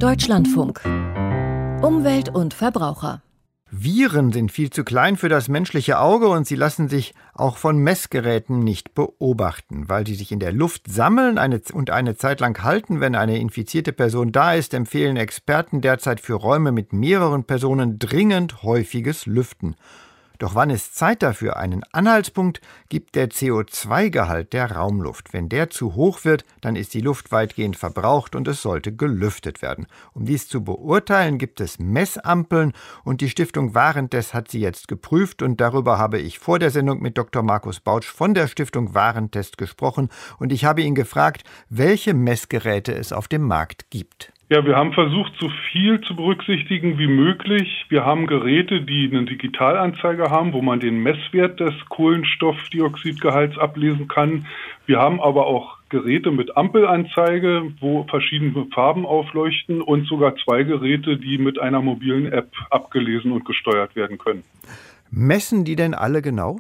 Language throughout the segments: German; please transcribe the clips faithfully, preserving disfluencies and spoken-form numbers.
Deutschlandfunk. Umwelt und Verbraucher. Viren sind viel zu klein für das menschliche Auge und sie lassen sich auch von Messgeräten nicht beobachten. Weil sie sich in der Luft sammeln eine, und eine Zeit lang halten, wenn eine infizierte Person da ist, empfehlen Experten derzeit für Räume mit mehreren Personen dringend häufiges Lüften. Doch wann ist Zeit dafür? Einen Anhaltspunkt gibt der C O zwei Gehalt der Raumluft. Wenn der zu hoch wird, dann ist die Luft weitgehend verbraucht und es sollte gelüftet werden. Um dies zu beurteilen, gibt es Messampeln und die Stiftung Warentest hat sie jetzt geprüft und darüber habe ich vor der Sendung mit Doktor Markus Bautsch von der Stiftung Warentest gesprochen und ich habe ihn gefragt, welche Messgeräte es auf dem Markt gibt. Ja, wir haben versucht, so viel zu berücksichtigen wie möglich. Wir haben Geräte, die einen Digitalanzeiger haben, wo man den Messwert des Kohlenstoffdioxidgehalts ablesen kann. Wir haben aber auch Geräte mit Ampelanzeige, wo verschiedene Farben aufleuchten und sogar zwei Geräte, die mit einer mobilen App abgelesen und gesteuert werden können. Messen die denn alle genau?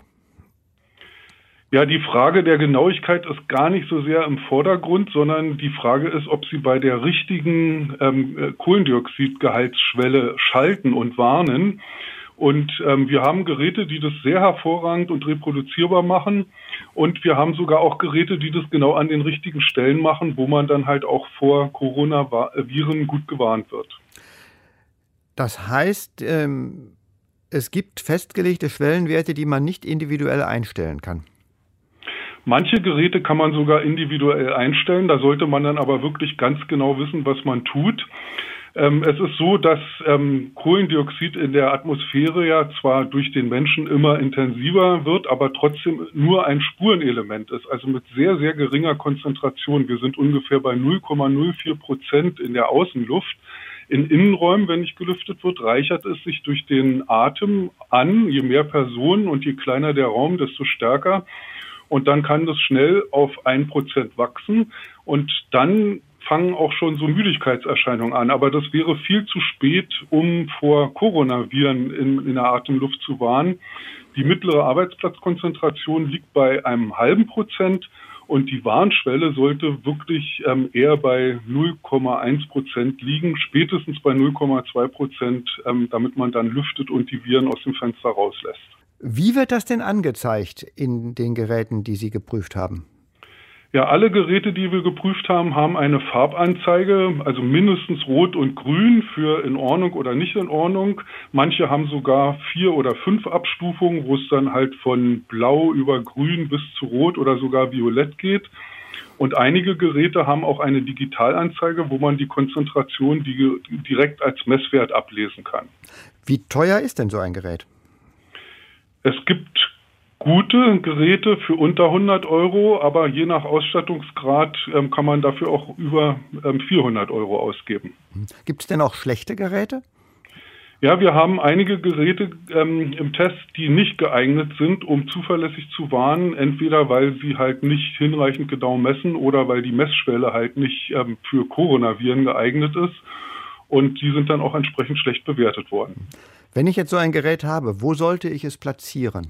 Ja, die Frage der Genauigkeit ist gar nicht so sehr im Vordergrund, sondern die Frage ist, ob sie bei der richtigen ähm, Kohlendioxidgehaltsschwelle schalten und warnen. Und ähm, wir haben Geräte, die das sehr hervorragend und reproduzierbar machen. Und wir haben sogar auch Geräte, die das genau an den richtigen Stellen machen, wo man dann halt auch vor Coronaviren gut gewarnt wird. Das heißt, ähm, es gibt festgelegte Schwellenwerte, die man nicht individuell einstellen kann. Manche Geräte kann man sogar individuell einstellen, da sollte man dann aber wirklich ganz genau wissen, was man tut. Ähm, es ist so, dass ähm, Kohlendioxid in der Atmosphäre ja zwar durch den Menschen immer intensiver wird, aber trotzdem nur ein Spurenelement ist, also mit sehr, sehr geringer Konzentration. Wir sind ungefähr bei null Komma null vier Prozent in der Außenluft. In Innenräumen, wenn nicht gelüftet wird, reichert es sich durch den Atem an. Je mehr Personen und je kleiner der Raum, desto stärker. Und dann kann das schnell auf ein Prozent wachsen und dann fangen auch schon so Müdigkeitserscheinungen an. Aber das wäre viel zu spät, um vor Coronaviren in, in der Atemluft zu warnen. Die mittlere Arbeitsplatzkonzentration liegt bei einem halben Prozent und die Warnschwelle sollte wirklich ähm, eher bei null Komma eins Prozent liegen, spätestens bei null Komma zwei Prozent, ähm, damit man dann lüftet und die Viren aus dem Fenster rauslässt. Wie wird das denn angezeigt in den Geräten, die Sie geprüft haben? Ja, alle Geräte, die wir geprüft haben, haben eine Farbanzeige, also mindestens rot und grün für in Ordnung oder nicht in Ordnung. Manche haben sogar vier oder fünf Abstufungen, wo es dann halt von blau über grün bis zu rot oder sogar violett geht. Und einige Geräte haben auch eine Digitalanzeige, wo man die Konzentration direkt als Messwert ablesen kann. Wie teuer ist denn so ein Gerät? Es gibt gute Geräte für unter hundert Euro, aber je nach Ausstattungsgrad ähm, kann man dafür auch über ähm, vierhundert Euro ausgeben. Gibt es denn auch schlechte Geräte? Ja, wir haben einige Geräte ähm, im Test, die nicht geeignet sind, um zuverlässig zu warnen, entweder weil sie halt nicht hinreichend genau messen oder weil die Messschwelle halt nicht ähm, für Coronaviren geeignet ist und die sind dann auch entsprechend schlecht bewertet worden. Wenn ich jetzt so ein Gerät habe, wo sollte ich es platzieren?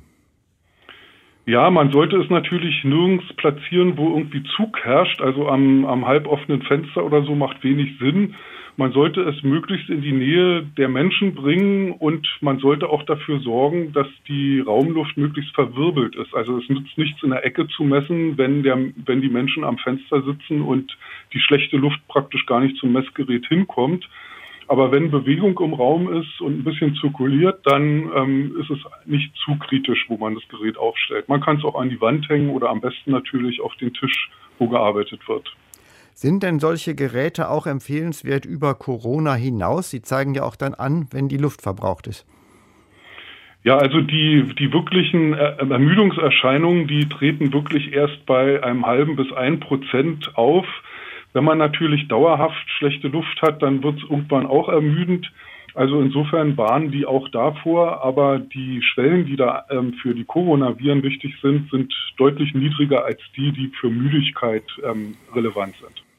Ja, man sollte es natürlich nirgends platzieren, wo irgendwie Zug herrscht, also am, am halboffenen Fenster oder so macht wenig Sinn. Man sollte es möglichst in die Nähe der Menschen bringen und man sollte auch dafür sorgen, dass die Raumluft möglichst verwirbelt ist. Also es nützt nichts in der Ecke zu messen, wenn, der, wenn die Menschen am Fenster sitzen und die schlechte Luft praktisch gar nicht zum Messgerät hinkommt. Aber wenn Bewegung im Raum ist und ein bisschen zirkuliert, dann ähm, ist es nicht zu kritisch, wo man das Gerät aufstellt. Man kann es auch an die Wand hängen oder am besten natürlich auf den Tisch, wo gearbeitet wird. Sind denn solche Geräte auch empfehlenswert über Corona hinaus? Sie zeigen ja auch dann an, wenn die Luft verbraucht ist. Ja, also die, die wirklichen Ermüdungserscheinungen, die treten wirklich erst bei einem halben bis ein Prozent auf. Wenn man natürlich dauerhaft schlechte Luft hat, dann wird es irgendwann auch ermüdend. Also insofern warnen die auch davor, aber die Schwellen, die da ähm, für die Coronaviren wichtig sind, sind deutlich niedriger als die, die für Müdigkeit ähm, relevant sind.